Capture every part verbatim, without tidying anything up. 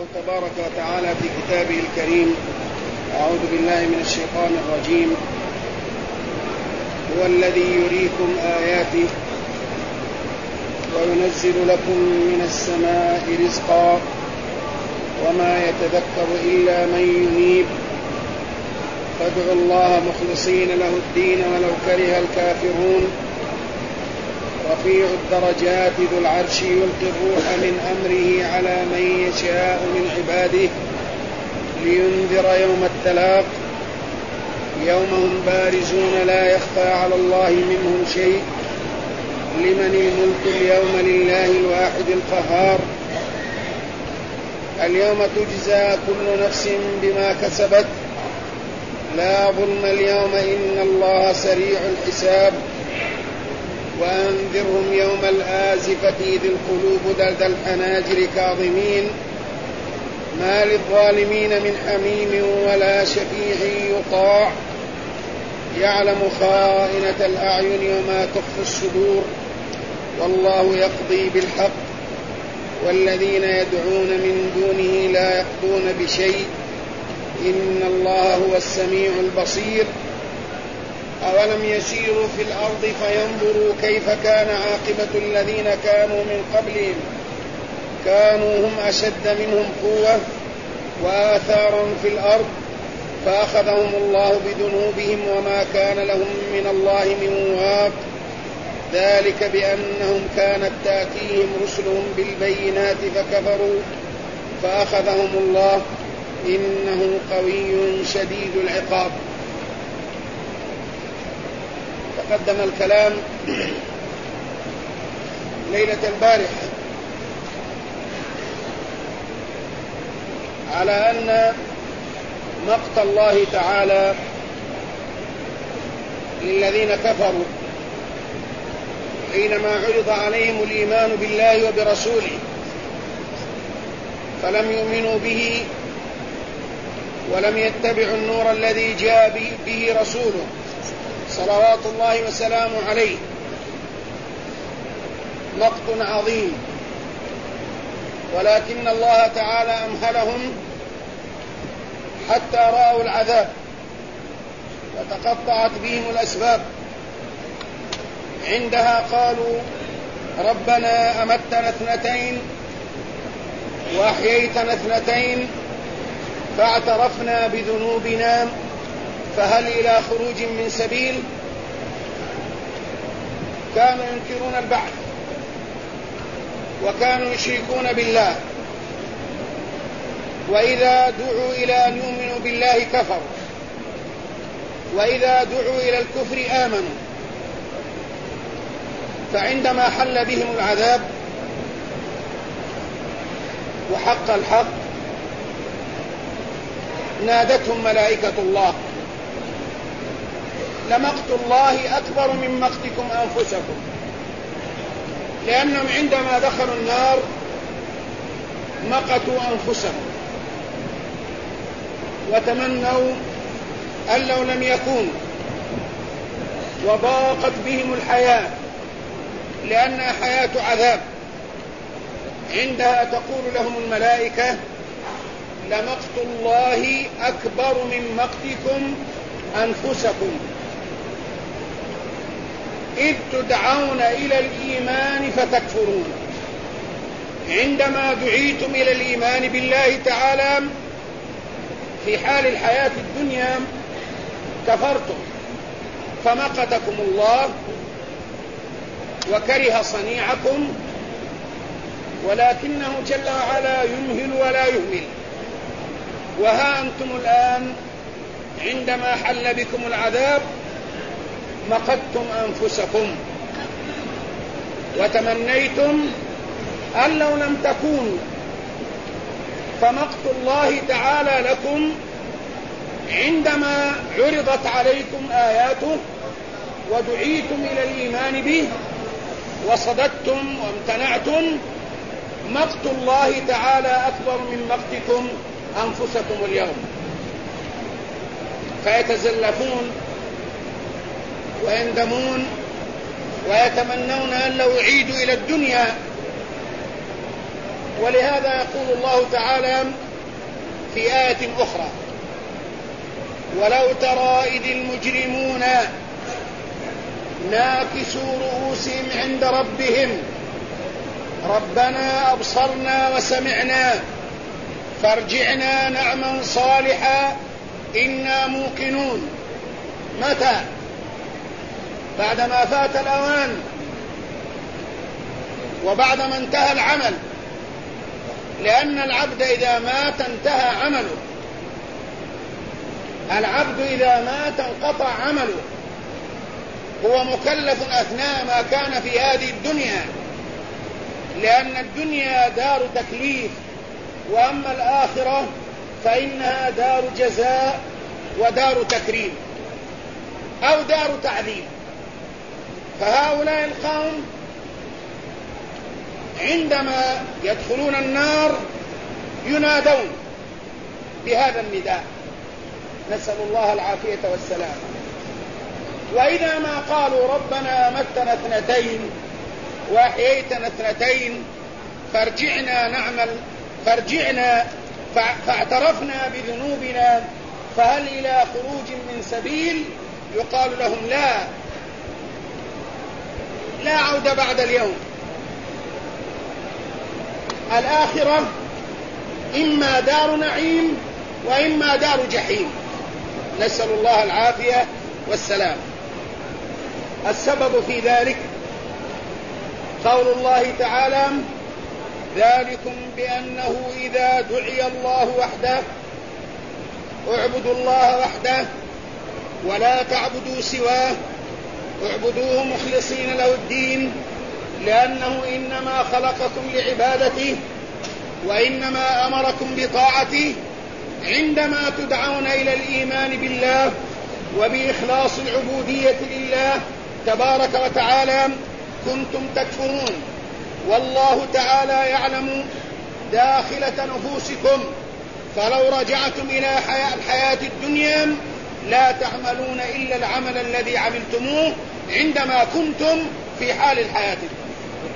الله تبارك وتعالى في كتابه الكريم: أعوذ بالله من الشيطان الرجيم. هو الذي يريكم آياته وينزل لكم من السماء رزقا وما يتذكر إلا من ينيب فادعوا الله مخلصين له الدين ولو كره الكافرون. رفيع الدرجات ذو العرش يلقي الروح من أمره على من يشاء من عباده لينذر يوم التلاق يوم هم بارزون لا يخفى على الله منهم شيء. لمن الملك اليوم؟ لله الواحد القهار. اليوم تجزى كل نفس بما كسبت لا ظلم اليوم إن الله سريع الحساب. وأنذرهم يوم الآزفة إذ القلوب لدى الحناجر كاظمين ما للظالمين من حميم ولا شفيع يطاع يعلم خائنة الأعين وما تخفي الصدور والله يقضي بالحق والذين يدعون من دونه لا يقضون بشيء إن الله هو السميع البصير. أولم يسيروا في الأرض فينظروا كيف كان عاقبة الذين كانوا من قبلهم كانوا هم أشد منهم قوة وآثارا في الأرض فأخذهم الله بذنوبهم وما كان لهم من الله من واق. ذلك بأنهم كانت تأتيهم رسلهم بالبينات فكفروا فأخذهم الله إنه قوي شديد العقاب. تقدم الكلام ليلة البارحة على أن مقت الله تعالى للذين كفروا حينما عرض عليهم الإيمان بالله وبرسوله فلم يؤمنوا به ولم يتبعوا النور الذي جاء به رسوله صلوات الله وسلامه عليه. مقت عظيم، ولكن الله تعالى أمهلهم حتى رأوا العذاب وتقطعت بهم الأسباب. عندها قالوا ربنا أمتنا اثنتين وأحييتنا اثنتين فاعترفنا بذنوبنا فهل إلى خروج من سبيل. كانوا ينكرون البعث وكانوا يشركون بالله، وإذا دعوا إلى أن يؤمنوا بالله كفروا وإذا دعوا إلى الكفر آمنوا. فعندما حل بهم العذاب وحق الحق نادتهم ملائكة الله لمقت الله أكبر من مقتكم أنفسكم، لأنهم عندما دخلوا النار مقتوا أنفسهم وتمنوا أن لو لم يكونوا، وضاقت بهم الحياة لأنها حياة عذاب. عندها تقول لهم الملائكة لمقت الله أكبر من مقتكم أنفسكم إذ تدعون إلى الإيمان فتكفرون. عندما دعيتم إلى الإيمان بالله تعالى في حال الحياة الدنيا كفرتم فمقتكم الله وكره صنيعكم، ولكنه جل وعلا يمهل ولا يهمل. وها أنتم الآن عندما حل بكم العذاب مقتم أنفسكم وتمنيتم أن لو لم تكونوا، فمقت الله تعالى لكم عندما عرضت عليكم آياته ودعيتم إلى الإيمان به وصددتم وامتنعتم. مقت الله تعالى أكبر من مقتكم أنفسكم اليوم. فيتزلفون ويندمون ويتمنون أن لو يعيدوا إلى الدنيا ولهذا يقول الله تعالى في آية أخرى: ولو ترى إذ المجرمون ناكسوا رؤوسهم عند ربهم ربنا أبصرنا وسمعنا فارجعنا نعمل صالحا إنا موقنون. متى؟ بعدما فات الأوان وبعدما انتهى العمل، لأن العبد إذا مات انتهى عمله. العبد إذا مات انقطع عمله. هو مكلف أثناء ما كان في هذه الدنيا، لأن الدنيا دار تكليف، وأما الآخرة فإنها دار جزاء ودار تكريم أو دار تعذيب. فهؤلاء القوم عندما يدخلون النار ينادون بهذا النداء، نسأل الله العافية والسلام. وإذا ما قالوا ربنا أمتنا اثنتين وأحييتنا اثنتين فارجعنا نعمل فارجعنا فاعترفنا بذنوبنا فهل إلى خروج من سبيل، يقال لهم لا لا عودة بعد اليوم. الآخرة إما دار نعيم وإما دار جحيم، نسأل الله العافية والسلام. السبب في ذلك قول الله تعالى: ذلكم بأنه إذا دعي الله وحده اعبدوا الله وحده ولا تعبدوا سواه اعبدوه مخلصين له الدين لأنه إنما خلقكم لعبادته وإنما أمركم بطاعته عندما تدعون إلى الإيمان بالله وبإخلاص العبودية لله تبارك وتعالى كنتم تكفرون. والله تعالى يعلم داخلة نفوسكم، فلو رجعتم إلى الحياة الدنيا لا تعملون إلا العمل الذي عملتموه عندما كنتم في حال الحياة الدنيا.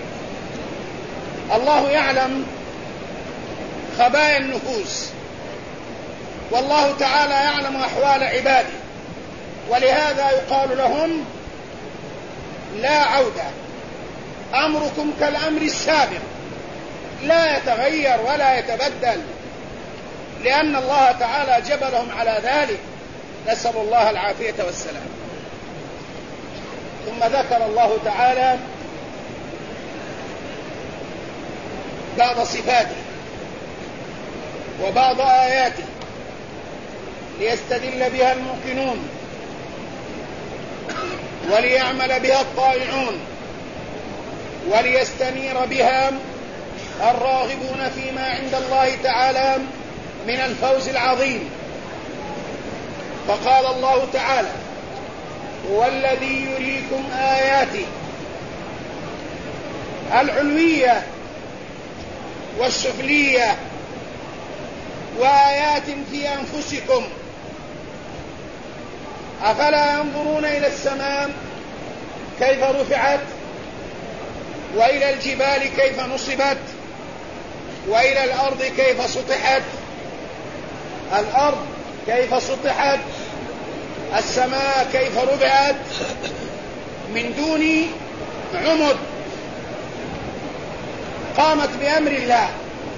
الله يعلم خبايا النفوس، والله تعالى يعلم أحوال عباده، ولهذا يقال لهم لا عودة. أمركم كالأمر السابق لا يتغير ولا يتبدل، لأن الله تعالى جبلهم على ذلك، نسأل الله العافية والسلام. ثم ذكر الله تعالى بعض صفاته وبعض آياته ليستدل بها الموقنون وليعمل بها الطائعون وليستنير بها الراغبون فيما عند الله تعالى من الفوز العظيم. فقال الله تعالى: هو الذي يريكم آياته العلوية والسفلية وآيات في أنفسكم أفلا ينظرون إلى السماء كيف رفعت وإلى الجبال كيف نصبت وإلى الأرض كيف سطحت. الأرض كيف سطحت، السماء كيف رفعت من دون عمد، قامت بأمر الله.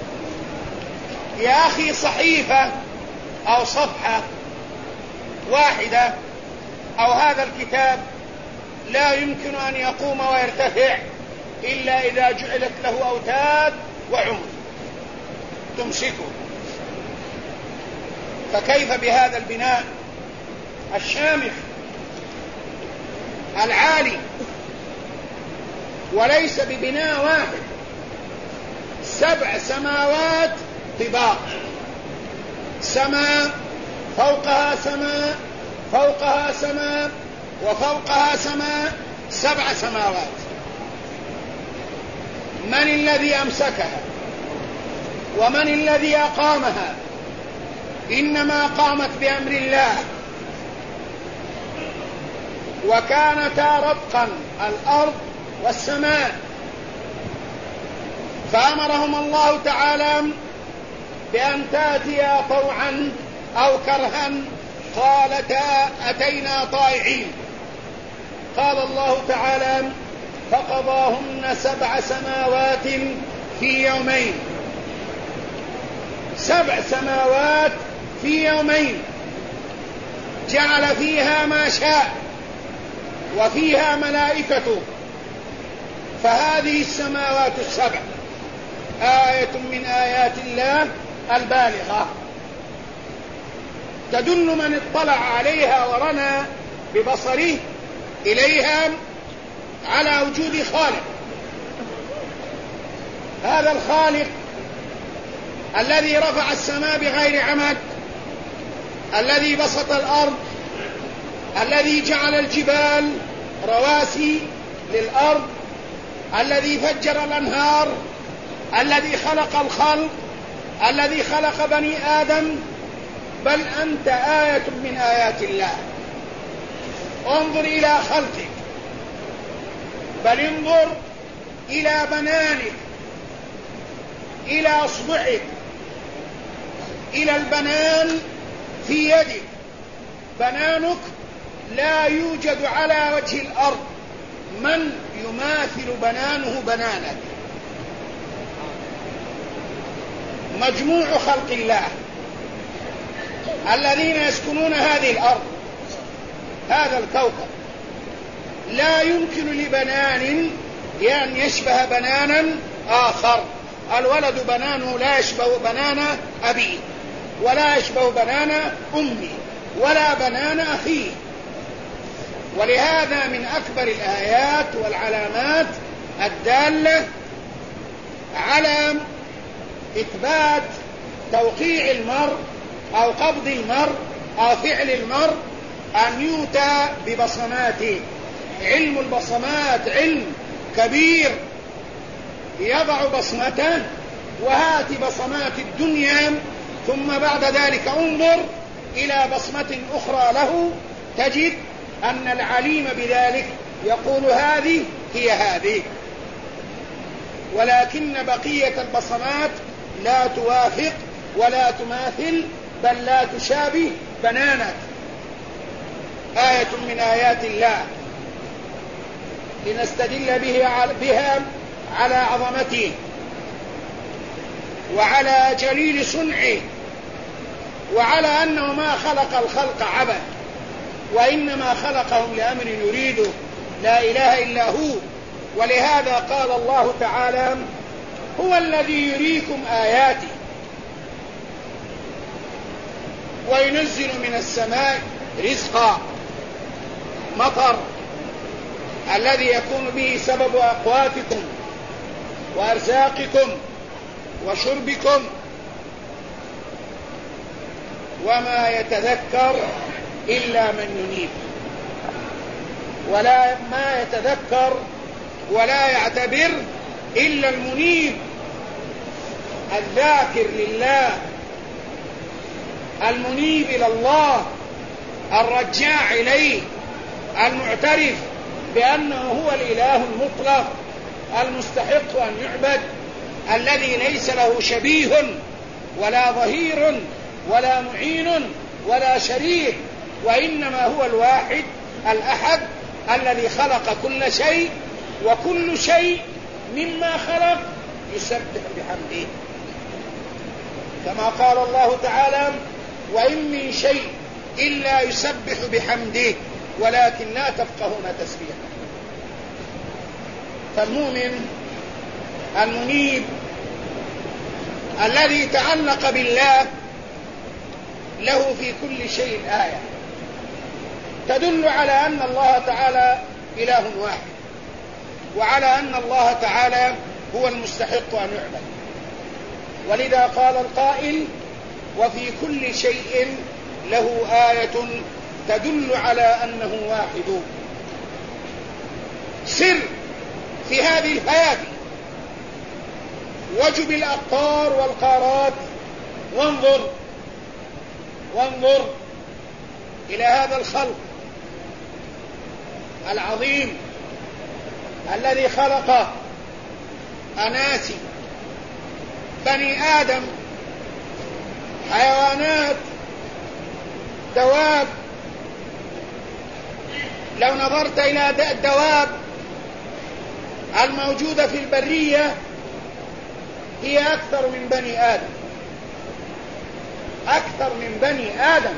يا أخي صحيفة أو صفحة واحدة أو هذا الكتاب لا يمكن أن يقوم ويرتفع إلا إذا جعلت له أوتاد وعمد تمسكه. فكيف بهذا البناء الشامخ العالي، وليس ببناء واحد، سبع سماوات طباق، سماء فوقها سماء فوقها سماء وفوقها سماء، سبع سماوات. من الذي أمسكها ومن الذي أقامها؟ إنما قامت بأمر الله، وكانتا رتقا الأرض والسماء، فأمرهم الله تعالى بأن تأتيا طوعا أو كرها، قالتا أتينا طائعين. قال الله تعالى فقضاهن سبع سماوات في يومين، سبع سماوات في يومين، جعل فيها ما شاء وفيها ملائكته. فهذه السماوات السبع آية من آيات الله البالغة، تدل من اطلع عليها ورنى ببصره إليها على وجود خالق. هذا الخالق الذي رفع السماء بغير عمد، الذي بسط الأرض، الذي جعل الجبال رواسي للأرض، الذي فجر الأنهار، الذي خلق الخلق، الذي خلق بني آدم. بل أنت آية من آيات الله. انظر إلى خلقك، بل انظر إلى بنانك، إلى أصبعك، إلى البنان في يدك. بنانك لا يوجد على وجه الأرض من يماثل بنانه بنانك. مجموع خلق الله الذين يسكنون هذه الأرض، هذا الكوكب، لا يمكن لبنان أن يشبه بنانا آخر. الولد بنانه لا يشبه بنان أبيه، ولا يشبه بنان أمي، ولا بنان أخيه. ولهذا من أكبر الآيات والعلامات الدالة على إثبات توقيع المرء أو قبض المرء أو فعل المرء أن يؤتى ببصماته. علم البصمات علم كبير، يضع بصمته وهات بصمات الدنيا، ثم بعد ذلك انظر إلى بصمة أخرى له، تجد أن العليم بذلك يقول هذه هي هذه، ولكن بقية البصمات لا توافق ولا تماثل، بل لا تشابه بنانك. آية من آيات الله لنستدل بها على عظمته وعلى جليل صنعه، وعلى أنه ما خلق الخلق عبث، وإنما خلقهم لأمر يريده، لا إله إلا هو. ولهذا قال الله تعالى هو الذي يريكم آياته وينزل من السماء رزقا، مطر الذي يكون به سبب أقواتكم وأرزاقكم وشربكم. وما يتذكر إلا من ينيب، ولا ما يتذكر ولا يعتبر إلا المنيب، الذاكر لله، المنيب إلى الله، الرجاع إليه، المعترف بأنه هو الإله المطلق المستحق أن يعبد، الذي ليس له شبيه ولا ظهير ولا معين ولا شريك، وإنما هو الواحد الأحد الذي خلق كل شيء، وكل شيء مما خلق يسبح بحمده، كما قال الله تعالى وإن من شيء إلا يسبح بحمده ولكن لا تفقهون تسبيحه. فالمؤمن المنيب الذي تعلق بالله له في كل شيء آية تدل على أن الله تعالى إله واحد، وعلى أن الله تعالى هو المستحق أن يعبد. ولذا قال القائل وفي كل شيء له آية تدل على أنه واحد. سر في هذه الحياة وجب الأقطار والقارات، وانظر وانظر إلى هذا الخلق العظيم الذي خلق أناسي بني آدم، حيوانات، دواب. لو نظرت إلى الدواب الموجودة في البرية هي أكثر من بني آدم، أكثر من بني آدم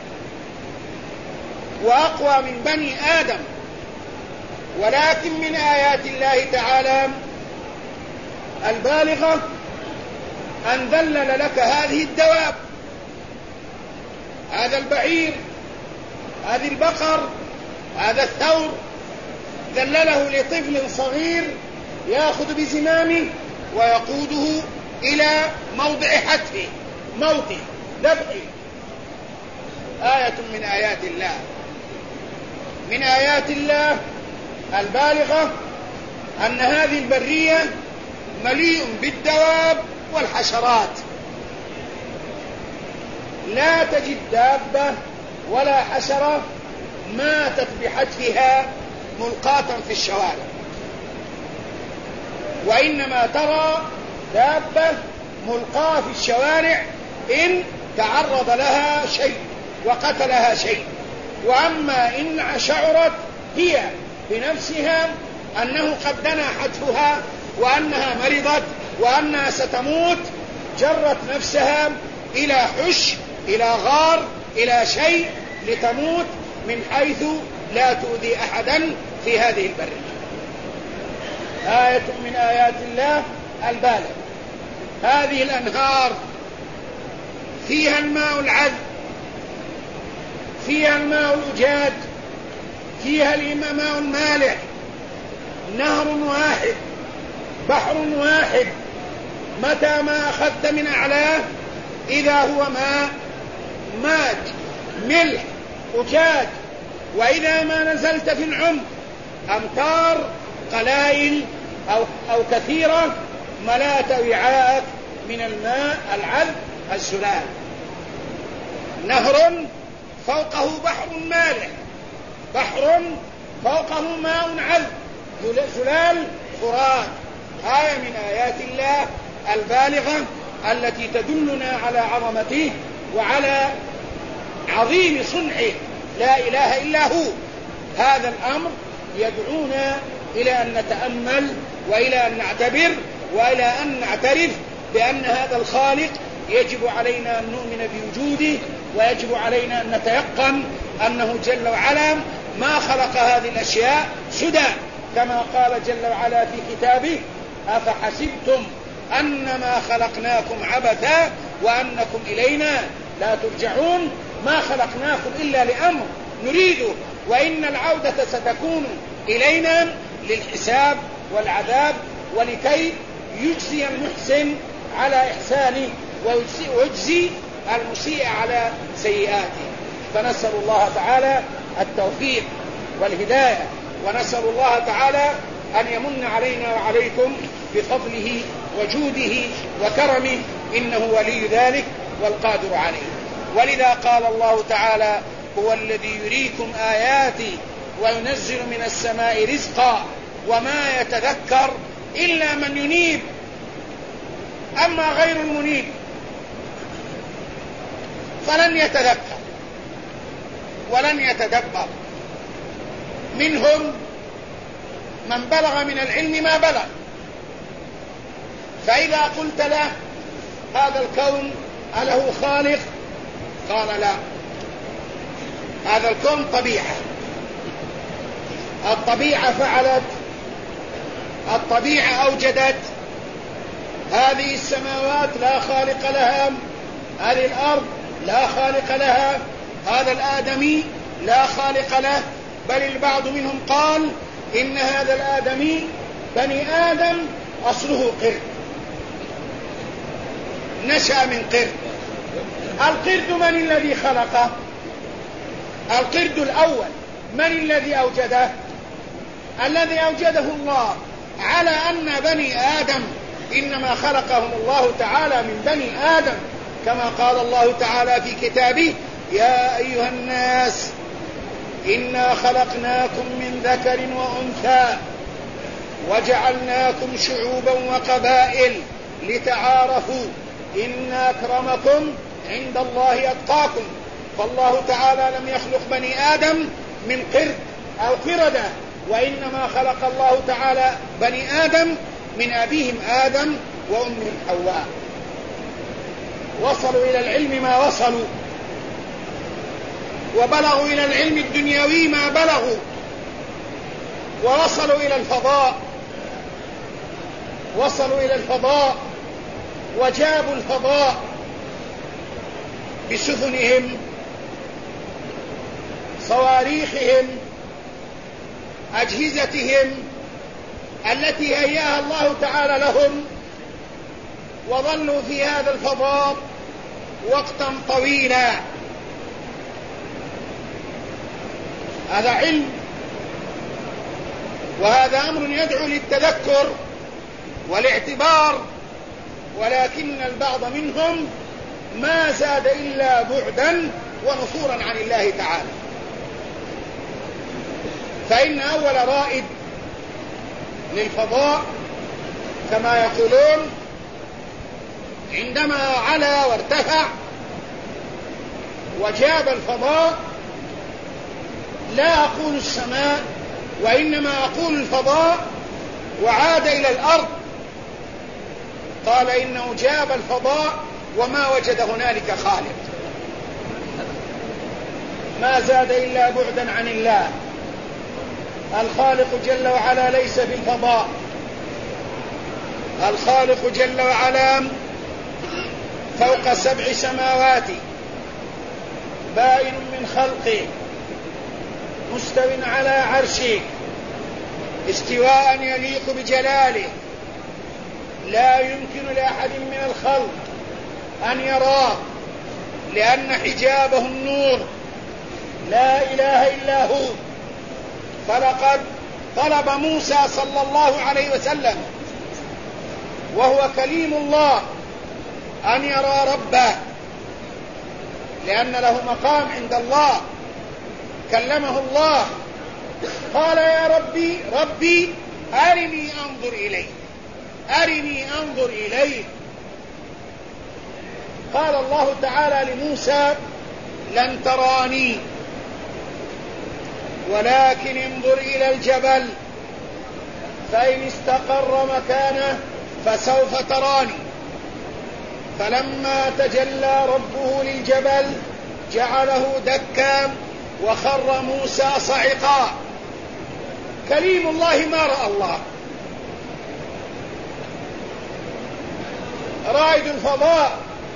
وأقوى من بني آدم. ولكن من آيات الله تعالى البالغة أن ذلل لك هذه الدواب، هذا البعير، هذه البقر، هذا الثور، ذلله لطفل صغير يأخذ بزمامه ويقوده إلى موضع حتفه، موته، ذبحه. آية من آيات الله، من آيات الله البالغة أن هذه البرية مليء بالدواب والحشرات. لا تجد دابة ولا حشرة ماتت بحتفها ملقاة في الشوارع، وإنما ترى دابة ملقاة في الشوارع إن تعرض لها شيء وقتلها شيء. وأما إن شعرت هي بنفسها أنه قد دنا حتفها وأنها مرضت وأنها ستموت، جرت نفسها إلى حش، إلى غار، إلى شيء لتموت من حيث لا تؤذي أحدا في هذه البرية. آية من آيات الله البالغ. هذه الأنهار فيها الماء العذب، فيها الماء الأجاج، فيها الماء المالح، نهر واحد، بحر واحد، متى ما أخذت من أعلاه إذا هو ماء ماج ملح أجاج، وإذا ما نزلت في العمق أمطار قلائل أو, أو كثيرة ملأت وعاءك من الماء العذب الزلال. نهر فوقه بحر مالح، بحر فوقه ماء عذب زلال فرات. آية من آيات الله البالغة التي تدلنا على عظمته وعلى عظيم صنعه، لا إله إلا هو. هذا الأمر يدعونا إلى أن نتأمل وإلى أن نعتبر وإلى أن نعترف بأن هذا الخالق يجب علينا أن نؤمن بوجوده، ويجب علينا أن نتيقن أنه جل وعلا ما خلق هذه الأشياء سدى، كما قال جل وعلا في كتابه: أفحسبتم أنما خلقناكم عبثا وأنكم إلينا لا ترجعون. ما خلقناكم إلا لأمر نريده، وإن العودة ستكون إلينا للحساب والعذاب، ولكي يجزي المحسن على إحسانه ويجزي المسيء على سيئاته. فنسأل الله تعالى التوفيق والهداية، ونسأل الله تعالى أن يمن علينا وعليكم بفضله وجوده وكرمه، إنه ولي ذلك والقادر عليه. ولذا قال الله تعالى: هو الذي يريكم آياتي وينزل من السماء رزقا وما يتذكر إلا من ينيب. أما غير المنيب فلن يتذكر ولن يتدبر. منهم من بلغ من العلم ما بلغ، فإذا قلت له هذا الكون أله خالق؟ قال لا، هذا الكون طبيعة، الطبيعة فعلت، الطبيعة أوجدت. هذه السماوات لا خالق لها، هذه الأرض لا خالق لها، هذا الآدمي لا خالق له. بل البعض منهم قال إن هذا الآدمي بني آدم أصله قرد، نشأ من قرد. القرد من الذي خلقه؟ القرد الأول من الذي أوجده؟ الذي أوجده الله، على أن بني آدم إنما خلقهم الله تعالى من بني آدم، كما قال الله تعالى في كتابه: يا أيها الناس إنا خلقناكم من ذكر وأنثى وجعلناكم شعوبا وقبائل لتعارفوا إن أكرمكم عند الله أتقاكم. فالله تعالى لم يخلق بني آدم من قرد أو قردة، وإنما خلق الله تعالى بني آدم من أبيهم آدم وأمهم حواء. وصلوا إلى العلم ما وصلوا، وبلغوا إلى العلم الدنيوي ما بلغوا، ووصلوا إلى الفضاء وصلوا إلى الفضاء وجابوا الفضاء بسفنهم، صواريخهم، أجهزتهم التي هيأها الله تعالى لهم، وظلوا في هذا الفضاء وقتا طويلا. هذا علم، وهذا أمر يدعو للتذكر والاعتبار، ولكن البعض منهم ما زاد إلا بعدا ونفورا عن الله تعالى. فإن أول رائد للفضاء كما يقولون عندما علا وارتفع وجاب الفضاء، لا أقول السماء وإنما أقول الفضاء، وعاد إلى الأرض، قال إنه جاب الفضاء وما وجد هنالك خالق، ما زاد إلا بعدا عن الله. الخالق جل وعلا ليس في الفضاء، الخالق جل وعلا فوق سبع سماوات، بائن من خلقه، مستو على عرشه، استواء يليق بجلاله، لا يمكن لأحد من الخلق أن يراه، لأن حجابه النور، لا إله إلا هو. فلقد طلب موسى صلى الله عليه وسلم وهو كليم الله أن يرى ربه، لأن له مقام عند الله، كلمه الله، قال يا ربي ربي أرني أنظر إليه، أرني أنظر إليه. قال الله تعالى لموسى لن تراني ولكن انظر إلى الجبل فإن استقر مكانه فسوف تراني. فلما تجلى ربه للجبل جعله دكا وخر موسى صعقا. كليم الله ما رأى الله. رائد الفضاء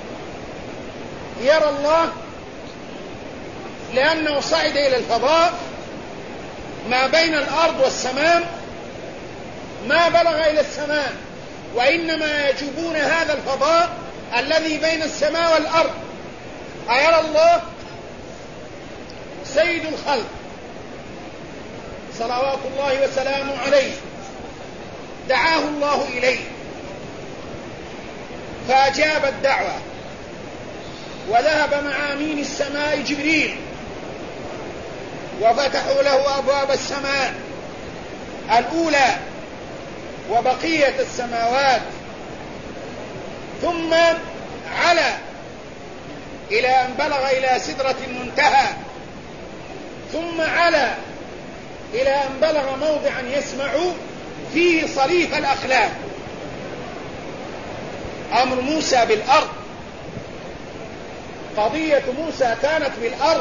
يرى الله لأنه صعد إلى الفضاء، ما بين الأرض والسماء ما بلغ إلى السماء، وإنما يجوبون هذا الفضاء الذي بين السماء والأرض. أيرى الله سيد الخلق صلوات الله وسلامه عليه، دعاه الله إليه فأجاب الدعوة، وذهب مع أمين السماء جبريل وفتحوا له أبواب السماء الأولى وبقية السماوات، ثم علا إلى أن بلغ إلى سدرة المنتهى، ثم علا إلى أن بلغ موضعا يسمع فيه صريف الأخلاق. أمر موسى بالأرض، قضية موسى كانت بالأرض،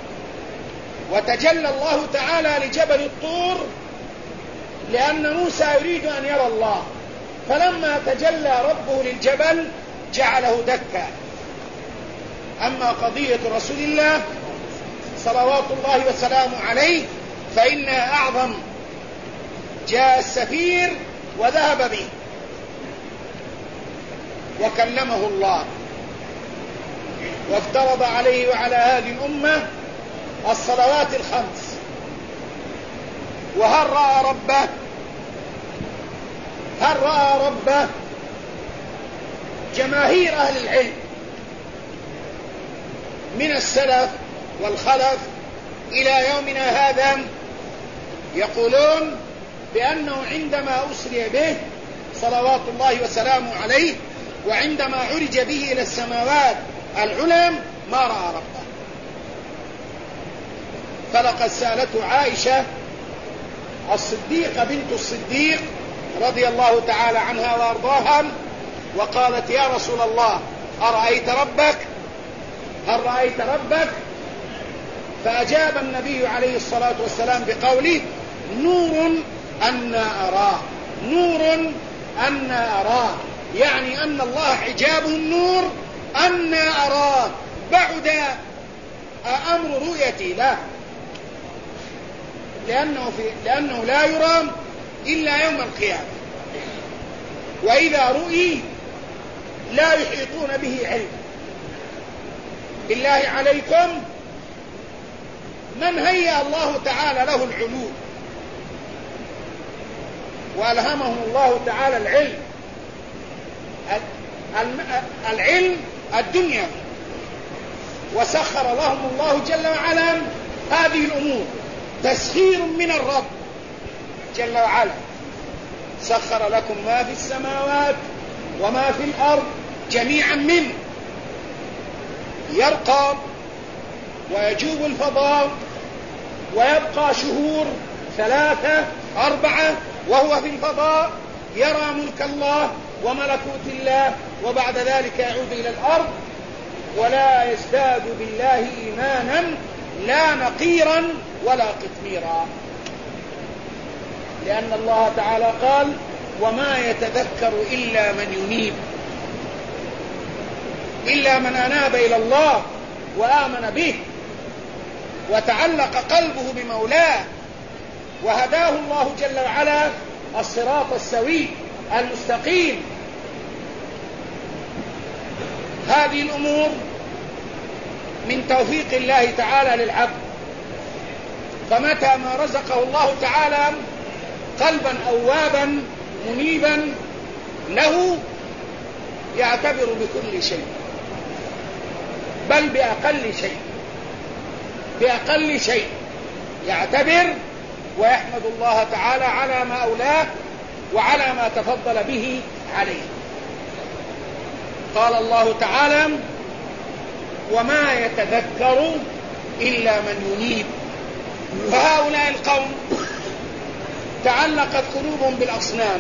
وتجلى الله تعالى لجبل الطور لأن موسى يريد أن يرى الله، فلما تجلى ربه للجبل جعله دكا. أما قضية رسول الله صلوات الله وسلامه عليه فإنها أعظم. جاء السفير وذهب به وكلمه الله، وافترض عليه وعلى هذه الأمة الصلوات الخمس. وهل رأى ربه؟ هل رأى ربه؟ جماهير أهل العلم من السلف والخلف إلى يومنا هذا يقولون بأنه عندما أسري به صلوات الله وسلامه عليه وعندما عرج به إلى السماوات العلم ما رأى ربه. فلقد سألته عائشة الصديقة بنت الصديق رضي الله تعالى عنها وأرضاها وقالت: يا رسول الله، أرأيت ربك؟ هل رأيت ربك؟ فأجاب النبي عليه الصلاة والسلام بقوله: نور أنا أراه، نور أنا أراه، يعني أن الله حجابه النور أنا أراه، بعد أمر رؤيتي له، لأنه, في لأنه لا يرى إلا يوم القيامة، وإذا رؤي لا يحيطون به علم. بالله عليكم، من هيأ الله تعالى له العلوم وألهمهم الله تعالى العلم، العلم الدنيا، وسخر لهم الله جل وعلا هذه الأمور تسخير من الرب جل وعلا. سخر لكم ما في السماوات وما في الأرض جميعا منه، يرقى ويجوب الفضاء ويبقى شهور ثلاثة أربعة وهو في الفضاء، يرى ملك الله وملكوت الله، وبعد ذلك يعود إلى الأرض، ولا يزداد بالله إيمانا لا نقيرا ولا قطميرا، لأن الله تعالى قال: وما يتذكر إلا من ينيب، إلا من أناب إلى الله وآمن به وتعلق قلبه بمولاه وهداه الله جل وعلا الصراط السوي المستقيم. هذه الأمور من توفيق الله تعالى للعبد، فمتى ما رزقه الله تعالى قلبا أوابا منيبا له يعتبر بكل شيء، بل بأقل شيء، بأقل شيء يعتبر ويحمد الله تعالى على ما أولاه وعلى ما تفضل به عليه. قال الله تعالى: وما يتذكر إلا من ينيب. فهؤلاء القوم تعلقت قلوبهم بالأصنام،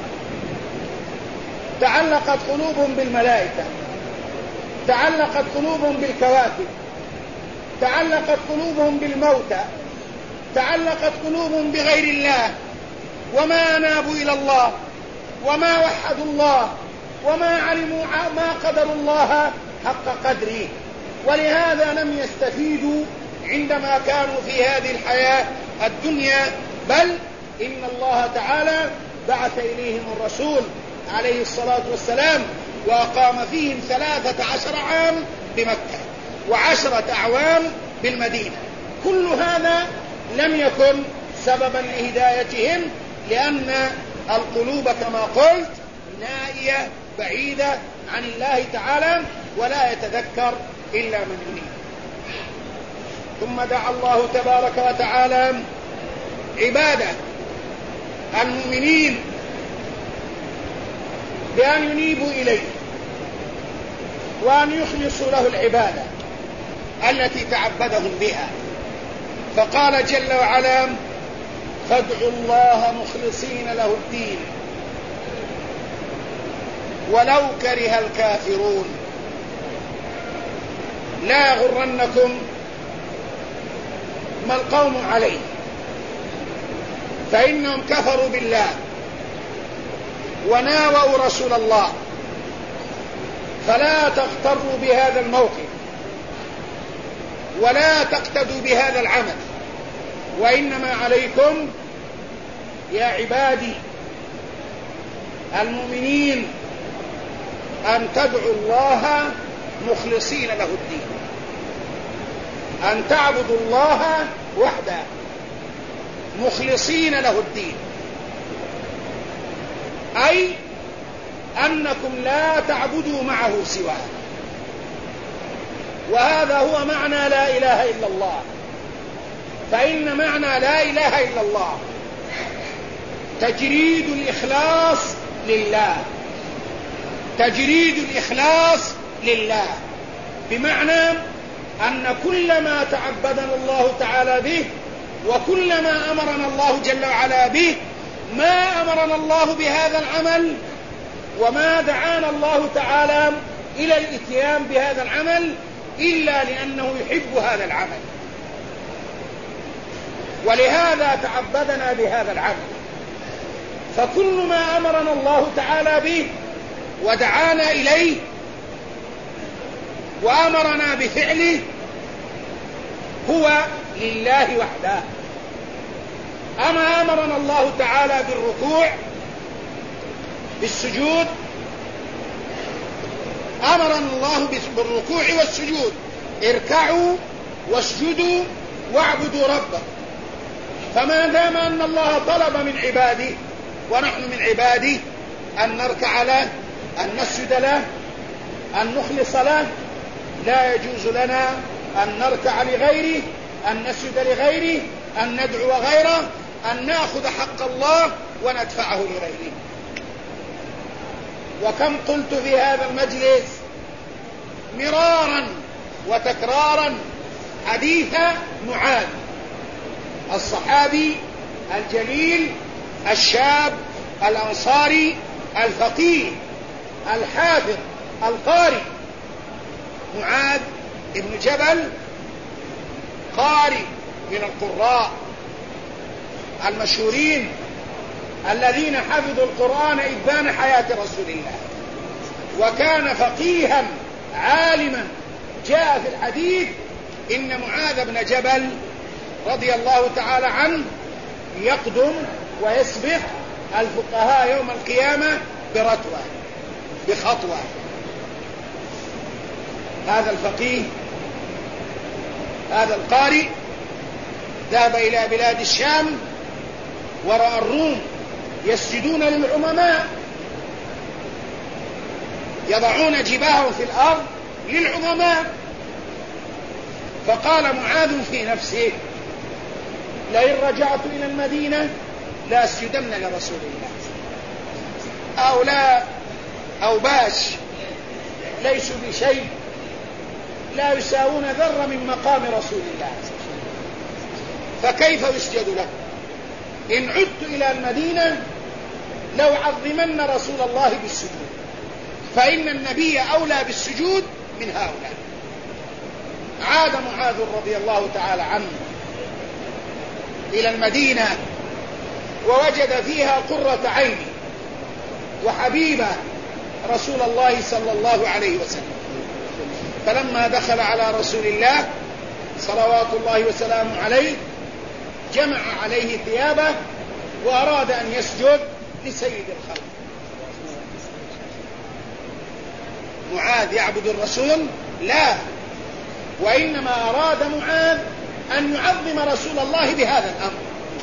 تعلقت قلوبهم بالملائكة، تعلقت قلوبهم بالكواكب، تعلقت قلوبهم بالموتى، تعلقت قلوبهم بغير الله، وما أنابوا إلى الله وما وحدوا الله وما علموا ما قدروا الله حق قدره، ولهذا لم يستفيدوا عندما كانوا في هذه الحياة الدنيا، بل إن الله تعالى بعث إليهم الرسول عليه الصلاة والسلام وأقام فيهم ثلاثة عشر عام بمكة وعشرة أعوام بالمدينة. كل هذا لم يكن سببا لهدايتهم، لأن القلوب كما قلت نائية بعيدة عن الله تعالى، ولا يتذكر إلا من ينيب. ثم دعا الله تبارك وتعالى عباده المؤمنين بأن ينيبوا إليه وأن يخلصوا له العبادة التي تعبدهم بها، فقال جل وعلا: فادعوا الله مخلصين له الدين ولو كره الكافرون. لا يغرنكم ما القوم عليه، فإنهم كفروا بالله وناووا رسول الله، فلا تغتروا بهذا الموقف ولا تقتدوا بهذا العمل، وإنما عليكم يا عبادي المؤمنين أن تدعوا الله مخلصين له الدين، أن تعبدوا الله وحده مخلصين له الدين، أي أنكم لا تعبدوا معه سواه. وهذا هو معنى لا إله إلا الله، فإن معنى لا إله إلا الله تجريد الإخلاص لله، تجريد الإخلاص لله، بمعنى أن كل ما تعبدنا الله تعالى به وكل ما أمرنا الله جل وعلا به، ما أمرنا الله بهذا العمل وما دعانا الله تعالى إلى الإتيان بهذا العمل إلا لأنه يحب هذا العمل، ولهذا تعبدنا بهذا العمل. فكل ما أمرنا الله تعالى به ودعانا إليه وأمرنا بفعله هو لله وحده. أما أمرنا الله تعالى بالركوع بالسجود، أمرنا الله بالركوع والسجود، اركعوا واسجدوا واعبدوا ربكم. فما دام أن الله طلب من عباده ونحن من عباده أن نركع له، أن نسجد له، أن نخلص له، لا يجوز لنا أن نركع لغيره، أن نسجد لغيره، أن ندعو غيره، أن نأخذ حق الله وندفعه لغيره. وكم قلت في هذا المجلس مرارا وتكرارا حديث معاذ الصحابي الجليل الشاب الأنصاري الفقيه الحافظ القارئ، معاذ ابن جبل، قارئ من القراء المشهورين الذين حفظوا القرآن إبان حياة رسول الله، وكان فقيها عالما. جاء في الحديث إن معاذ بن جبل رضي الله تعالى عنه يقدم ويسبق الفقهاء يوم القيامة برتوة بخطوة. هذا الفقيه هذا القارئ ذهب إلى بلاد الشام ورأى الروم يسجدون للعمماء، يضعون جباههم في الأرض للعمماء. فقال معاذ في نفسه لئن رجعت إلى المدينة لأسجدن لرسول الله. هؤلاء أوباش ليسوا بشيء، لا يساوون ذرة من مقام رسول الله، فكيف يسجد له؟ إن عدت إلى المدينة لو عظمن رسول الله بالسجود، فإن النبي أولى بالسجود من هؤلاء. عاد معاذ رضي الله تعالى عنه إلى المدينة ووجد فيها قرة عين وحبيبة رسول الله صلى الله عليه وسلم. فلما دخل على رسول الله صلوات الله وسلامه عليه جمع عليه ثيابه وأراد أن يسجد لسيد الخلق. معاذ يعبد الرسول؟ لا، وإنما أراد معاذ أن يعظم رسول الله بهذا الأمر.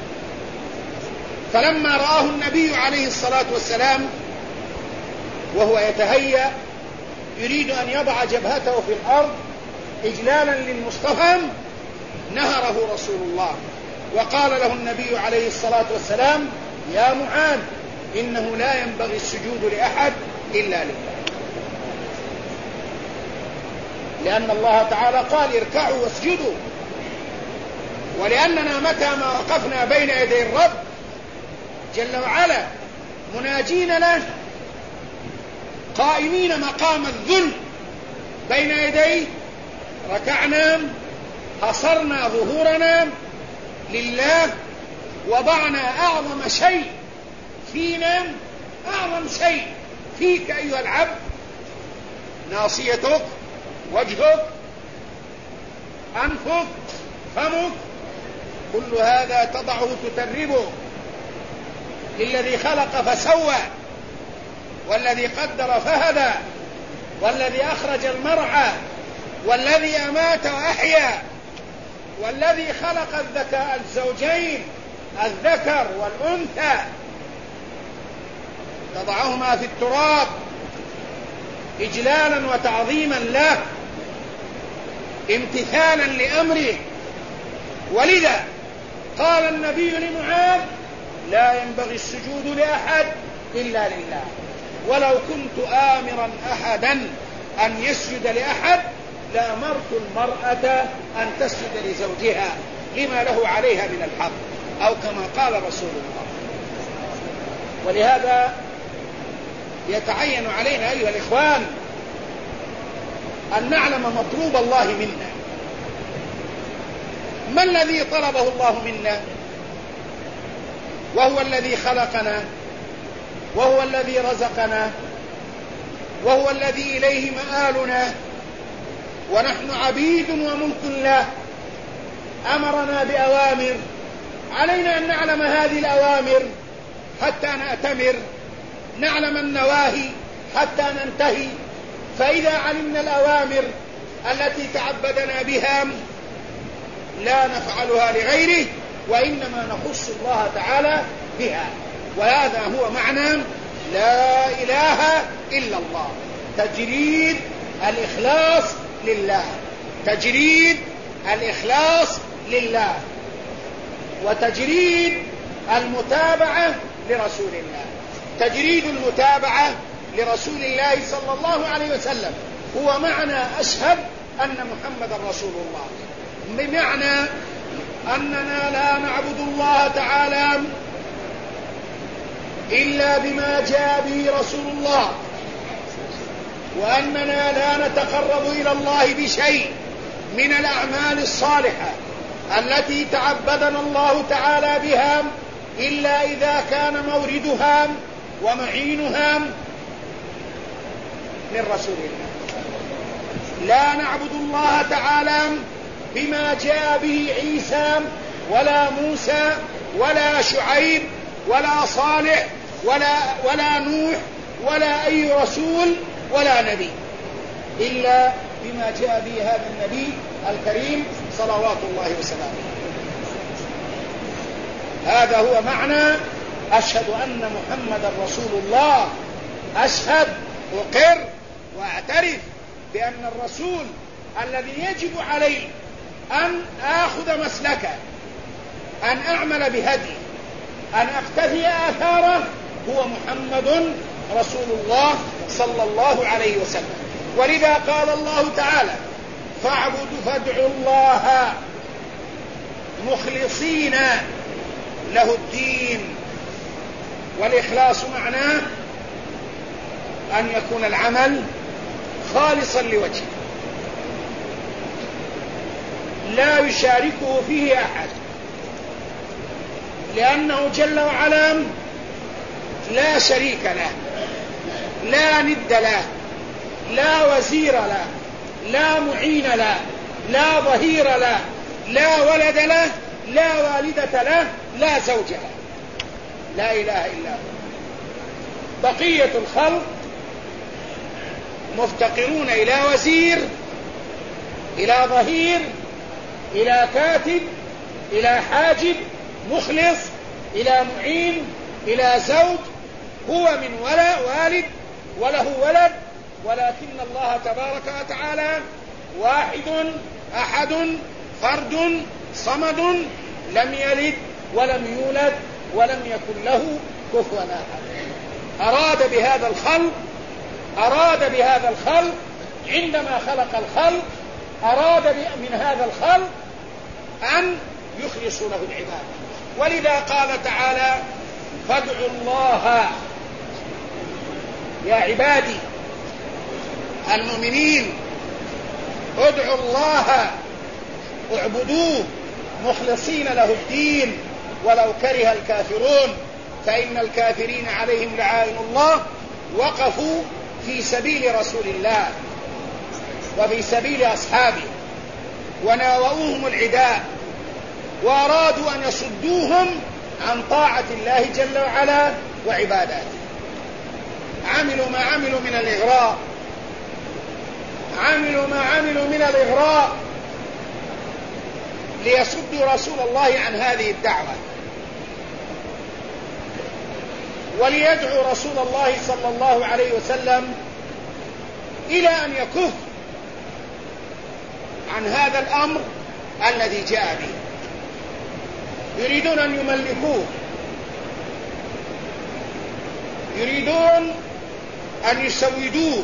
فلما رآه النبي عليه الصلاة والسلام وهو يتهيأ يريد أن يضع جبهته في الأرض إجلالا للمصطفى، نهره رسول الله وقال له النبي عليه الصلاة والسلام يا معاذ إنه لا ينبغي السجود لأحد إلا لله، لأن الله تعالى قال اركعوا واسجدوا، ولأننا متى ما وقفنا بين يدي الرب جل وعلا مناجين له قائمين مقام الذل بين يديه ركعنا حصرنا ظهورنا لله، وضعنا أعظم شيء فينا، أعظم شيء فيك أيها العبد ناصيتك، وجهك، أنفك، فمك، كل هذا تضعه تتربه للذي خلق فسوى، والذي قدر فهدى، والذي أخرج المرعى، والذي أمات وأحيا، والذي خلق الذكاء الزوجين الذكر والأنثى، تضعهما في التراب إجلالا وتعظيما له، امتثالا لأمره. ولذا قال النبي لمعاذ لا ينبغي السجود لأحد إلا لله، ولو كنت آمرا أحدا أن يسجد لأحد لأمرت المرأة أن تسجد لزوجها لما له عليها من الحق، أو كما قال رسول الله. ولهذا يتعين علينا أيها الإخوان أن نعلم مطلوب الله منا. ما الذي طلبه الله منا؟ وهو الذي خلقنا، وهو الذي رزقنا، وهو الذي إليه مآلنا، ونحن عبيد وملك له. أمرنا بأوامر، علينا أن نعلم هذه الأوامر حتى نأتمر، نعلم النواهي حتى ننتهي. فإذا علمنا الأوامر التي تعبدنا بها لا نفعلها لغيره، وإنما نخص الله تعالى بها. وهذا هو معنى لا إله إلا الله، تجريد الإخلاص لله، تجريد الإخلاص لله، وتجريد المتابعة لرسول الله. تجريد المتابعة لرسول الله صلى الله عليه وسلم هو معنى أشهد أن محمد رسول الله، بمعنى أننا لا نعبد الله تعالى إلا بما جاء به رسول الله، وأننا لا نتقرب إلى الله بشيء من الأعمال الصالحة التي تعبدنا الله تعالى بها إلا إذا كان موردها ومعينها من رسول الله. لا نعبد الله تعالى بما جاء به عيسى ولا موسى ولا شعيب ولا صالح ولا, ولا نوح ولا أي رسول ولا نبي إلا بما جاء به هذا النبي الكريم صلوات الله وسلامه. هذا هو معنى أشهد أن محمد رسول الله. أشهد، أقر وأعترف بأن الرسول الذي يجب علي أن آخذ مسلكه، أن أعمل بهديه، أن أقتفي آثاره، هو محمد رسول الله صلى الله عليه وسلم. ولذا قال الله تعالى: فاعبدوا فادعوا الله مخلصين له الدين. والإخلاص معناه أن يكون العمل خالصا لوجهه، لا يشاركه فيه أحد، لأنه جل وعلا لا شريك له، لا ند له، لا وزير له، لا معين له، لا ظهير له، لا ولد له، لا والدة له، لا زوج له، لا إله إلا هو. بقية الخلق مفتقرون إلى وزير، إلى ظهير، إلى كاتب، إلى حاجب مخلص، إلى معين، إلى زوج. هو من ولا والد وله ولد، ولكن الله تبارك وتعالى واحد أحد فرد صمد، لم يلد ولم يولد ولم يكن له كفوا أحد. أراد بهذا الخلق أراد بهذا الخلق عندما خلق الخلق أراد من هذا الخلق أن يخلصوا له العبادة. ولذا قال تعالى: فادعوا الله يا عبادي المؤمنين، ادعوا الله اعبدوه مخلصين له الدين ولو كره الكافرون، فإن الكافرين عليهم لعائن الله وقفوا في سبيل رسول الله وفي سبيل أصحابه وناوؤوهم العداء، وأرادوا أن يصدوهم عن طاعة الله جل وعلا وعباداته. عملوا ما عملوا من الإغراء، عملوا ما عملوا من الإغراء ليصدوا رسول الله عن هذه الدعوة، وليدعوا رسول الله صلى الله عليه وسلم إلى أن يكف عن هذا الأمر الذي جاء به. يريدون أن يملكوه، يريدون أن يسودوه،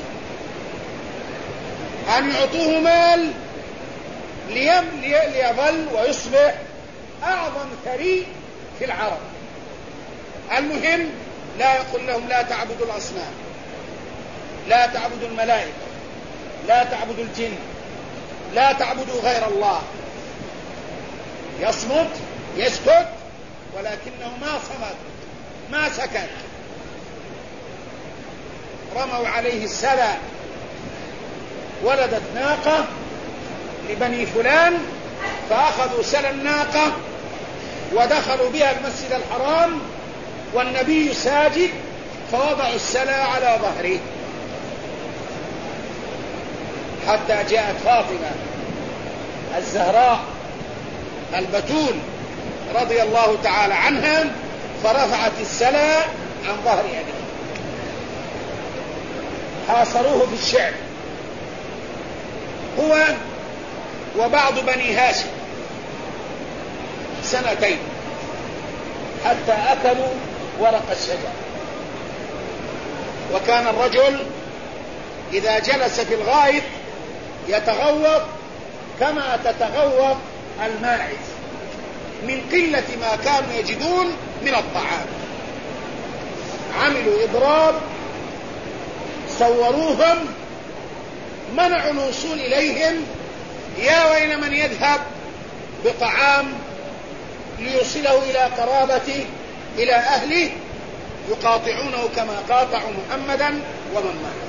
أن يعطوه مال ليظل ويصبح أعظم ثري في العرب. المهم لا يقول لهم لا تعبدوا الأصنام، لا تعبدوا الملائكة، لا تعبدوا الجن، لا تعبدوا غير الله. يصمت يسكت، ولكنه ما صمت ما سكت. رموا عليه السلع، ولدت ناقة لبني فلان، فأخذوا سلع الناقة ودخلوا بها المسجد الحرام والنبي ساجد، فوضعوا السلع على ظهره حتى جاءت فاطمة الزهراء البتول رضي الله تعالى عنها، فرفعت السلع عن ظهر يده. حاصروه في الشعب هو وبعض بني هاشم سنتين حتى أكلوا ورق الشجر. وكان الرجل إذا جلس في الغائط يتغوط كما تتغوط الماعز من قلة ما كانوا يجدون من الطعام. عملوا إضراب، صوروهم، منعوا الوصول إليهم. يا ويل من يذهب بطعام ليوصله إلى قرابته إلى أهله، يقاطعونه كما قاطعوا محمدا ومن معه.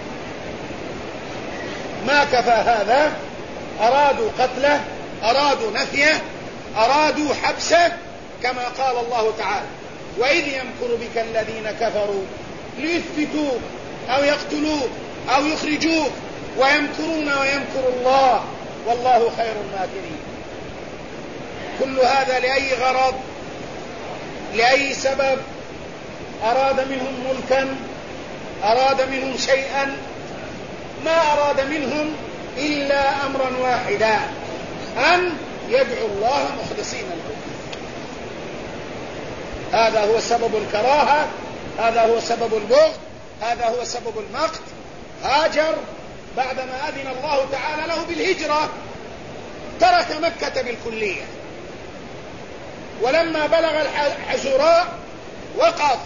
ما كفى هذا، أرادوا قتله، أرادوا نفيه، أرادوا حبسه، كما قال الله تعالى: وإذ يمكر بك الذين كفروا ليثبتوك أو يقتلوك أو يخرجوك ويمكرون ويمكر الله والله خير الماكرين. كل هذا لأي غرض؟ لأي سبب؟ أراد منهم ملكا؟ أراد منهم شيئا؟ ما أراد منهم إلا أمرا واحدا، أن يدعوا الله مخلصين له. هذا هو سبب الكراهة، هذا هو سبب البغض، هذا هو سبب المقت. هاجر بعدما أذن الله تعالى له بالهجرة، ترك مكة بالكلية، ولما بلغ الحزراء وقف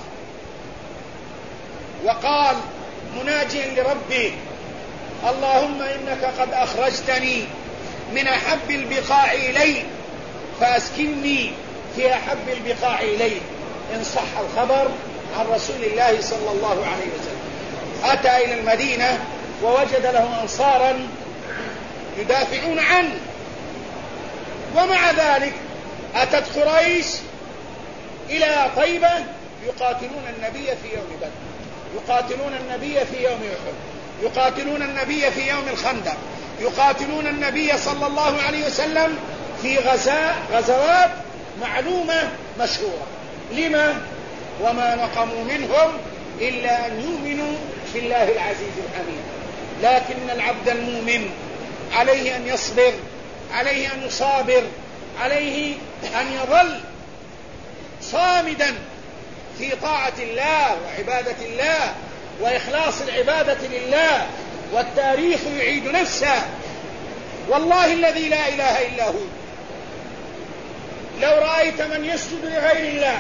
وقال مناجيا لربه: اللهم إنك قد أخرجتني من أحب البقاع إلي فأسكنني في أحب البقاع إلي، إن صح الخبر عن رسول الله صلى الله عليه وسلم. أتى إلى المدينة ووجد له أنصارا يدافعون عنه، ومع ذلك أتت قريش إلى طيبة يقاتلون النبي في يوم بدر، يقاتلون النبي في يوم أحد، يقاتلون النبي في يوم الخندق، يقاتلون النبي صلى الله عليه وسلم في غزاء غزوات معلومة مشهورة. لما؟ وما نقموا منهم إلا أن يؤمنوا بالله العزيز الحميد. لكن العبد المؤمن عليه أن يصبر، عليه أن يصابر، عليه أن يظل صامدا في طاعة الله وعبادة الله وإخلاص العبادة لله. والتاريخ يعيد نفسه، والله الذي لا إله إلا هو. لو رأيت من يسجد لغير الله،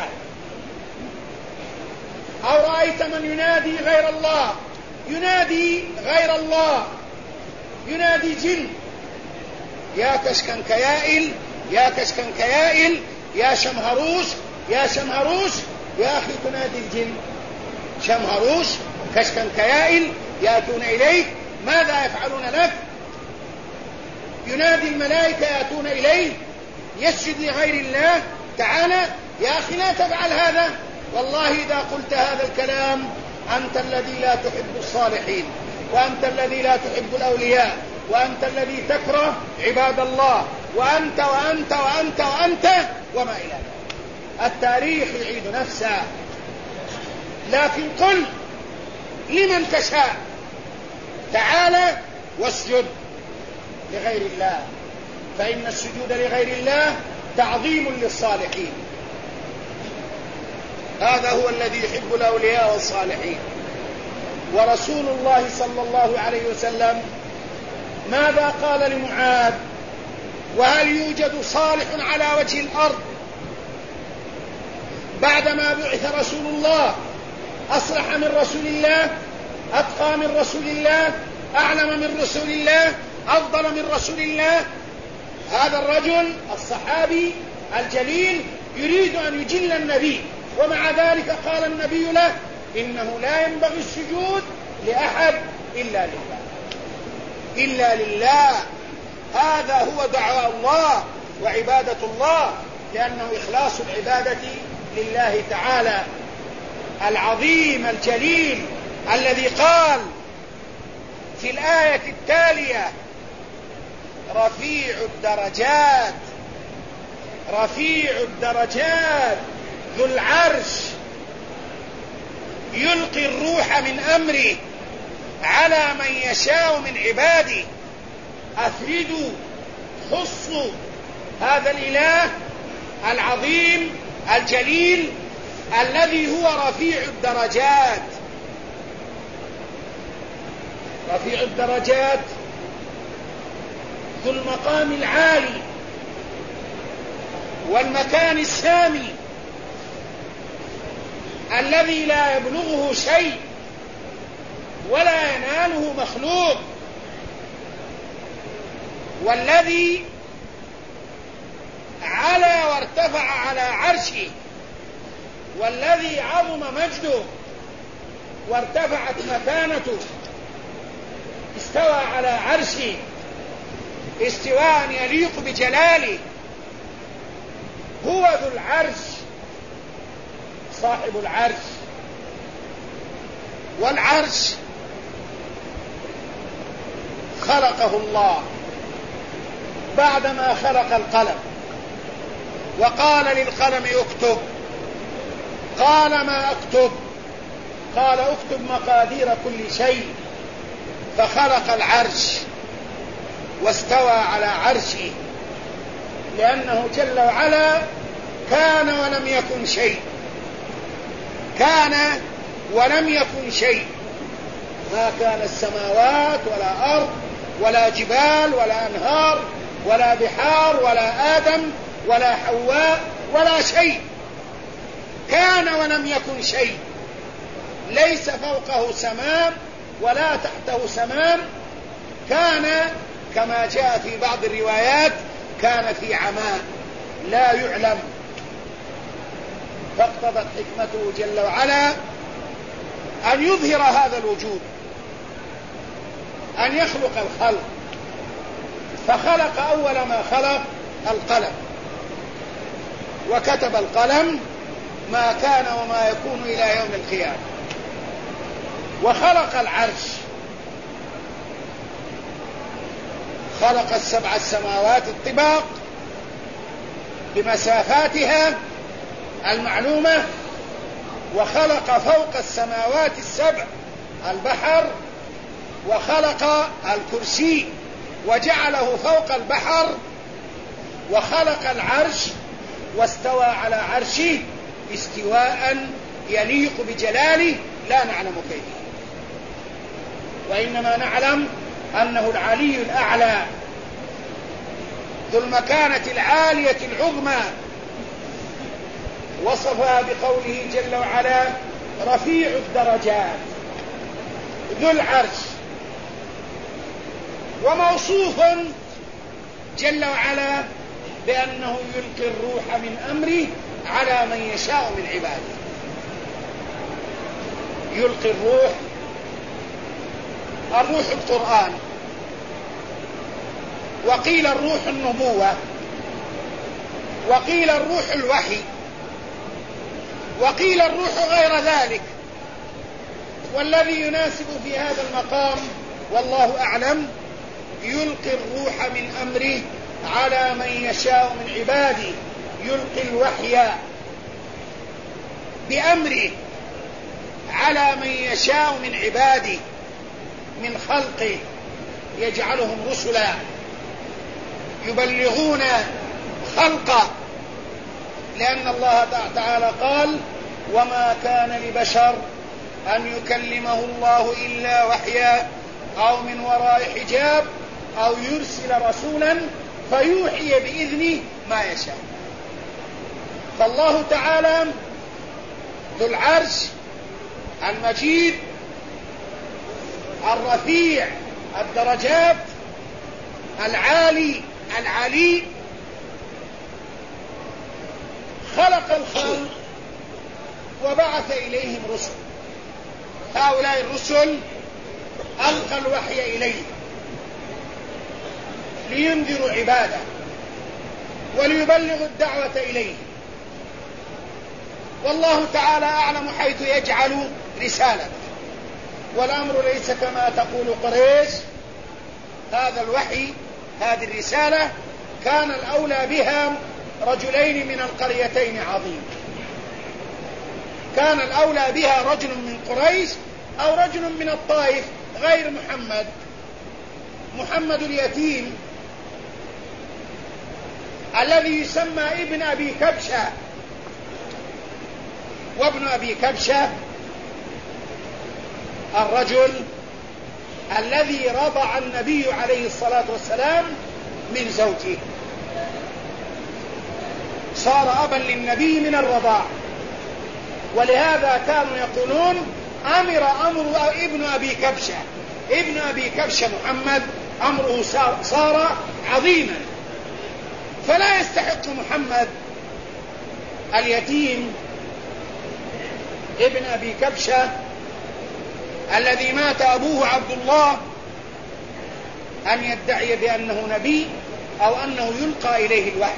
أو رأيت من ينادي غير الله، ينادي غير الله، ينادي جن: يا كشكن كيائل، يا كشكن كيائل، يا شمهروش، يا شمهروش، يا أخي تنادي الجن. شمهروش كشكن كيائل يأتون إليك، ماذا يفعلون لك؟ ينادي الملائكة يأتون إليه، يسجد لغير الله. تعالى يا أخي لا تفعل هذا. والله إذا قلت هذا الكلام أنت الذي لا تحب الصالحين، وأنت الذي لا تحب الأولياء، وأنت الذي تكره عباد الله، وأنت وأنت وأنت وأنت وما إلى ذلك. التاريخ يعيد نفسه. لكن قل لمن تشاء: تعالى واسجد لغير الله، فإن السجود لغير الله تعظيم للصالحين. هذا هو الذي يحب الأولياء والصالحين. ورسول الله صلى الله عليه وسلم ماذا قال لمعاذ؟ وهل يوجد صالح على وجه الأرض بعدما بعث رسول الله أصلح من رسول الله، أتقى من رسول الله، أعلم من رسول الله، أفضل من رسول الله؟ هذا الرجل الصحابي الجليل يريد أن يجل النبي، ومع ذلك قال النبي له إنه لا ينبغي السجود لأحد إلا لله، إلا لله. هذا هو دعاء الله وعبادة الله، لأنه إخلاص العبادة لله تعالى العظيم الجليل الذي قال في الآية التالية رفيع الدرجات، رفيع الدرجات ذو العرش يلقي الروح من أمره على من يشاء من عباده. أفردوا، خصوا هذا الإله العظيم الجليل الذي هو رفيع الدرجات. رفيع الدرجات ذو المقام العالي والمكان السامي الذي لا يبلغه شيء ولا يناله مخلوق، والذي علا وارتفع على عرشه، والذي عظم مجده وارتفعت مكانته، استوى على عرشه استواء يليق بجلاله، هو ذو العرش صاحب العرش. والعرش خلقه الله بعدما خلق القلم وقال للقلم اكتب، قال ما اكتب؟ قال اكتب مقادير كل شيء، فخلق العرش واستوى على عرشه، لأنه جل وعلا كان ولم يكن شيء، كان ولم يكن شيء، ما كان السماوات ولا أرض ولا جبال ولا أنهار ولا بحار ولا آدم ولا حواء ولا شيء، كان ولم يكن شيء، ليس فوقه سمام ولا تحته سمام، كان كما جاء في بعض الروايات كان في عماء لا يعلم، فاقتضت حكمته جل وعلا أن يظهر هذا الوجود، أن يخلق الخلق، فخلق أول ما خلق القلم، وكتب القلم ما كان وما يكون إلى يوم القيامة، وخلق العرش، خلق السبع السماوات الطباق بمسافاتها المعلومة، وخلق فوق السماوات السبع البحر، وخلق الكرسي وجعله فوق البحر، وخلق العرش واستوى على عرشه استواء يليق بجلاله لا نعلم كيفه، وإنما نعلم أنه العلي الأعلى ذو المكانة العالية العظمى، وصفها بقوله جل وعلا رفيع الدرجات ذو العرش، وموصوف جل وعلا بأنه يلقي الروح من أمره على من يشاء من عباده. يلقي الروح، الروح القرآن، وقيل الروح النبوة، وقيل الروح الوحي، وقيل الروح غير ذلك، والذي يناسب في هذا المقام والله أعلم يلقي الروح من أمره على من يشاء من عباده، يلقي الوحي بأمره على من يشاء من عباده من خلقه، يجعلهم رسلا يبلغون خلقه، لأن الله تعالى قال وما كان لبشر أن يكلمه الله إلا وحيا أو من وراء حجاب أو يرسل رسولا فيوحي بإذنه ما يشاء. فالله تعالى ذو العرش المجيد الرفيع الدرجات العالي العلي خلق الخلق وبعث إليهم رسل. هؤلاء الرسل ألقى الوحي إليه لينذروا عباده وليبلغوا الدعوة إليه، والله تعالى أعلم حيث يجعل رسالته، والأمر ليس كما تقول قريش. هذا الوحي هذه الرسالة كان الأولى بها رجلين من القريتين عظيم، كان الأولى بها رجل من قريش أو رجل من الطائف غير محمد، محمد اليتيم الذي يسمى ابن أبي كبشة. وابن أبي كبشة الرجل الذي رضع النبي عليه الصلاة والسلام من زوجه، صار أبا للنبي من الرضاع، ولهذا كانوا يقولون أمر أمر ابن أبي كبشة، ابن أبي كبشة محمد أمره صار عظيما، فلا يستحق محمد اليتيم ابن أبي كبشة الذي مات أبوه عبد الله أن يدعي بأنه نبي أو أنه يلقى إليه الوحي.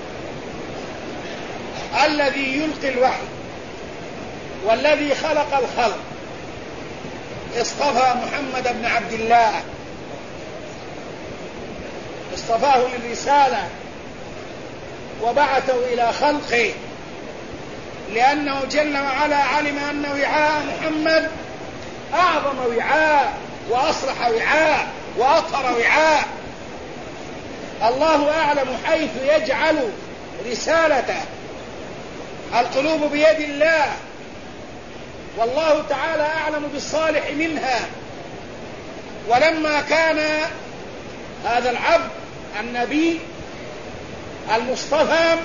الذي يلقي الوحي والذي خلق الخلق اصطفى محمد بن عبد الله، اصطفاه للرسالة وبعثه إلى خلقه، لأنه جل وعلا علم أن وعاء محمد أعظم وعاء وأصلح وعاء وأطهر وعاء. الله أعلم حيث يجعل رسالته، القلوب بيد الله، والله تعالى أعلم بالصالح منها. ولما كان هذا العبد النبي المصطفى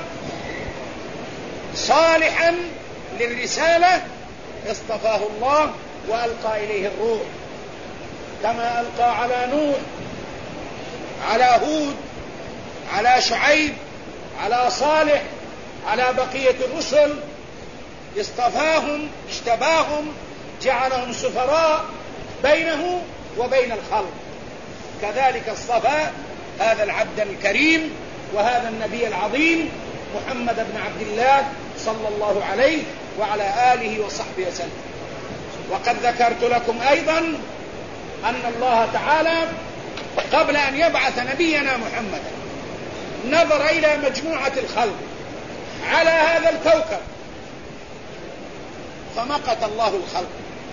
صالحا للرسالة اصطفاه الله وألقى إليه الروح، كما ألقى على نوح، على هود، على شعيب، على صالح، على بقية الرسل، اصطفاهم اجتباهم جعلهم سفراء بينه وبين الخلق. كذلك اصطفى هذا العبد الكريم وهذا النبي العظيم محمد بن عبد الله صلى الله عليه وعلى آله وصحبه وسلم. وقد ذكرت لكم أيضا أن الله تعالى قبل أن يبعث نبينا محمدا نظر إلى مجموعة الخلق على هذا الكوكب فمقت الله الخلق،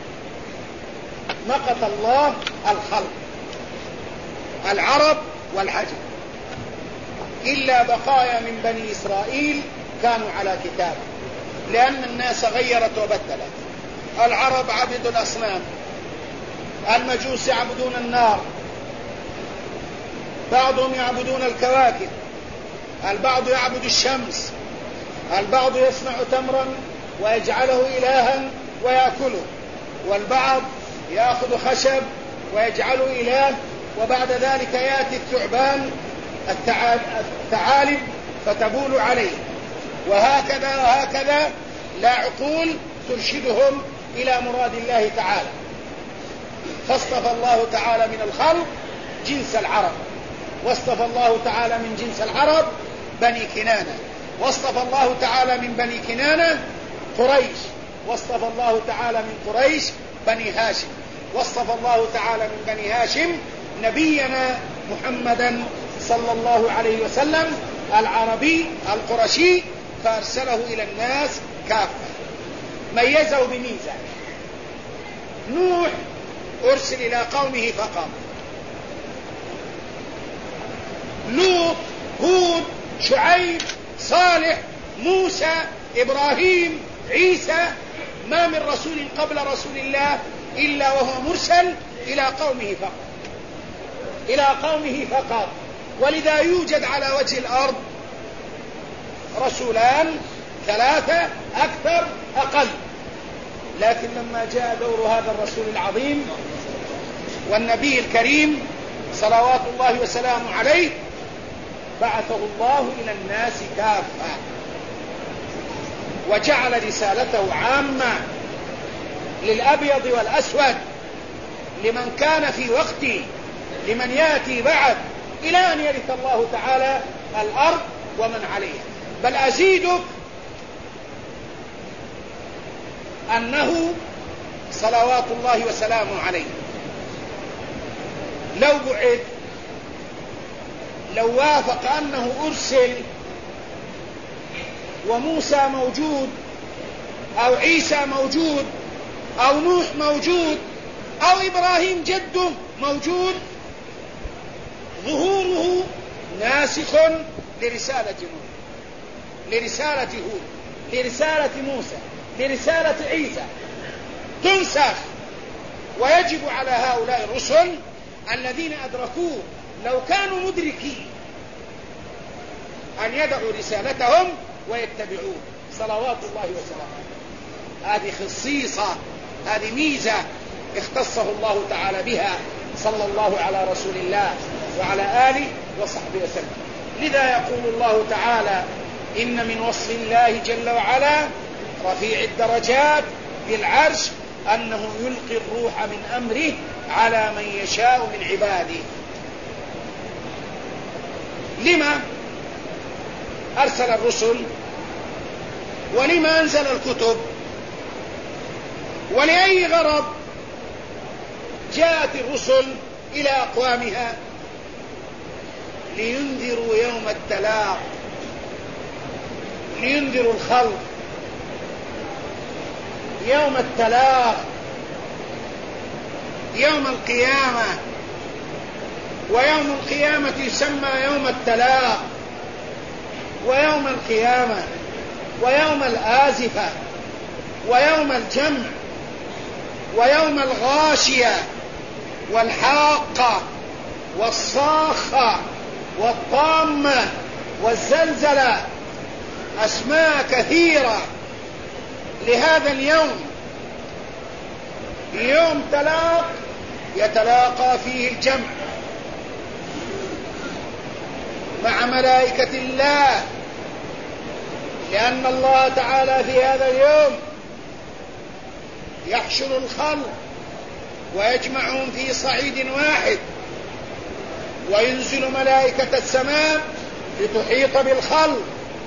مقت الله الخلق العرب والعجم، إلا بقايا من بني إسرائيل كانوا على كتاب، لأن الناس غيرت وبدلت. العرب عبدوا الأصنام، المجوس يعبدون النار، بعضهم يعبدون الكواكب، البعض يعبد الشمس، البعض يصنع تمرا ويجعله إلها ويأكله، والبعض يأخذ خشب ويجعله إله، وبعد ذلك يأتي الثعبان الثعالب فتبول عليه، وهكذا وهكذا، لا عقول ترشدهم إلى مراد الله تعالى. فاصطفى الله تعالى من الخلق جنس العرب، واصطفى الله تعالى من جنس العرب بني كنانة، واصطفى الله تعالى من بني كنانة قريش، واصطفى الله تعالى من قريش بني هاشم، واصطفى الله تعالى من بني هاشم نبينا محمدا صلى الله عليه وسلم العربي القرشي، فأرسله إلى الناس كافة. ميزه بميزة: نوح أرسل إلى قومه فقام، لوط، هود، شعيب، صالح، موسى، إبراهيم، عيسى، ما من رسول قبل رسول الله إلا وهو مرسل إلى قومه فقط إلى قومه فقط ولذا يوجد على وجه الأرض رسولان ثلاثة أكثر أقل. لكن لما جاء دور هذا الرسول العظيم والنبي الكريم صلوات الله وسلامه عليه بعثه الله إلى الناس كافة وجعل رسالته عامة للأبيض والأسود لمن كان في وقته لمن يأتي بعد إلى أن يرث الله تعالى الأرض ومن عليها. بل أزيدك أنه صلوات الله وسلامه عليه لو بعد لو وافق أنه أرسل وموسى موجود أو عيسى موجود أو نوح موجود أو إبراهيم جده موجود ظهوره ناسخ لرسالة نوح لرسالة هود لرسالة موسى لرسالة عيسى تنسخ. ويجب على هؤلاء الرسل الذين أدركوه لو كانوا مدركين أن يدعوا رسالتهم ويتبعوه صلوات الله وسلامه. هذه خصيصة هذه ميزة اختصه الله تعالى بها صلى الله على رسول الله وعلى آله وصحبه وسلم. لذا يقول الله تعالى إن من وصف الله جل وعلا رفيع الدرجات بالعرش أنه يلقي الروح من أمره على من يشاء من عباده. لما أرسل الرسل ولما أنزل الكتب ولأي غرض جاءت الرسل إلى أقوامها؟ لينذروا يوم التلاق لينذروا الخلق يوم التلاق يوم القيامة. ويوم القيامة يسمى يوم التلاق ويوم القيامة ويوم الآزفة ويوم الجمع ويوم الغاشية والحاقة والصاخة والطامة والزلزلة. أسماء كثيرة لهذا اليوم. يوم تلاق يتلاقى فيه الجمع مع ملائكة الله لأن الله تعالى في هذا اليوم يحشر الخلق ويجمعهم في صعيد واحد وينزل ملائكة السماء لتحيط بالخلق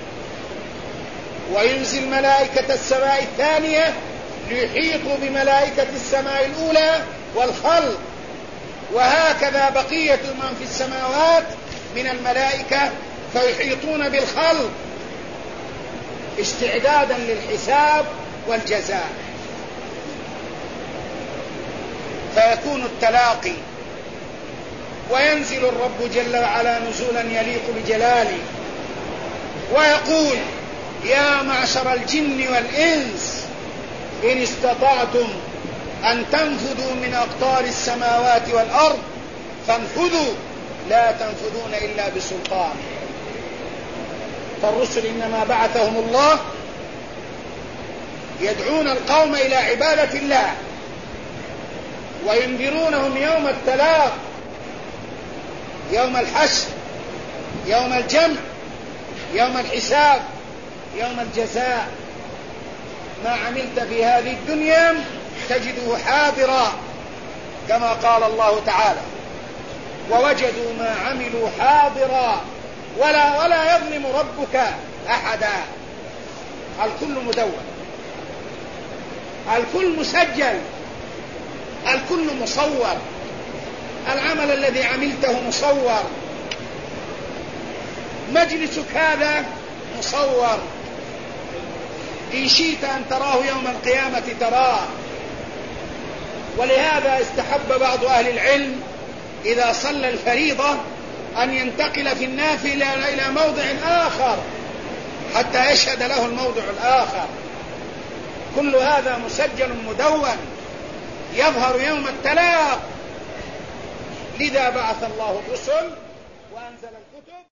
وينزل ملائكة السماء الثانية ليحيطوا بملائكة السماء الأولى والخلق. وهكذا بقية من في السماوات من الملائكة فيحيطون بالخلق استعدادا للحساب والجزاء. فيكون التلاقي وينزل الرب جل وعلا نزولا يليق بجلاله ويقول يا معشر الجن والإنس إن استطعتم أن تنفذوا من أقطار السماوات والأرض فانفذوا لا تنفذون إلا بسلطان. فالرسل إنما بعثهم الله يدعون القوم إلى عبادة الله وينذرونهم يوم التلاق يوم الحشر يوم الجمع يوم الحساب يوم الجزاء. ما عملت في هذه الدنيا تجده حاضرا كما قال الله تعالى ووجدوا ما عملوا حاضرا ولا ولا يظلم ربك أحدا. الكل مدون الكل مسجل الكل مصور. العمل الذي عملته مصور مجلسك هذا مصور إن شئت أن تراه يوم القيامة تراه. ولهذا استحب بعض أهل العلم إذا صلى الفريضة أن ينتقل في النافلة إلى موضع آخر حتى يشهد له الموضع الآخر. كل هذا مسجل مدون يظهر يوم التلاق. لذا بعث الله الرسل وأنزل الكتب.